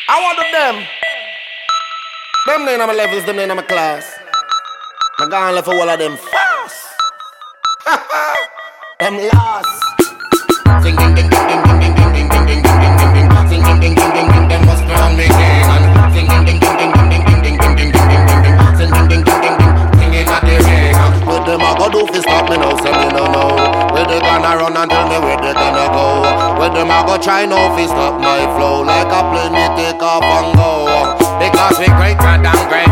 I want them. Them name on my levels, them name on my class. I gone left for all of them fast. Them lost. Sing ding ding ding ding ding ding ding ding ding ding ding ding ding. Sing ding ding ding ding ding. Them must drown me king. Sing ding ding ding ding ding ding ding ding ding ding ding ding. Sing ding ding ding ding ding. Singing at the ring. What them a go do fi stop me now? Say me no know. Where they gonna run and tell me where they gonna go? Where them a go try now fi stop my flow? Like a plane me take off and go. Because we great, goddamn great.